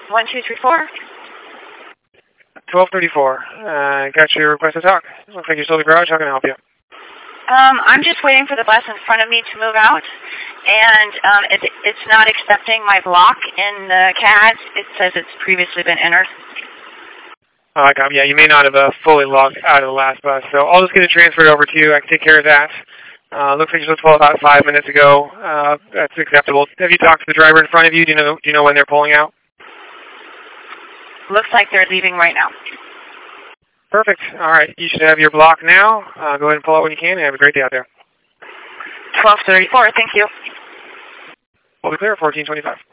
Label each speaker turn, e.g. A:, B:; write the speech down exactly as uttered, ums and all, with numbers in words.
A: one two three four.
B: twelve thirty-four. Uh, got your request to talk. Looks like you're still in the garage. How can I help you?
A: Um, I'm just waiting for the bus in front of me to move out, and um, it, it's not accepting my block in the C A D. It says it's previously been entered.
B: Oh, I got, yeah, you may not have uh, fully logged out of the last bus, so I'll just get it transferred over to you. I can take care of that. Uh, looks like you just pulled about five minutes ago. Uh, that's acceptable. Have you talked to the driver in front of you? Do you know, do you know when they're pulling out?
A: Looks like they're leaving right now.
B: Perfect. All right. You should have your block now. Uh, go ahead and pull out when you can, and have a great day out there.
A: twelve thirty-four. Thank you.
B: We'll be clear at fourteen twenty-five.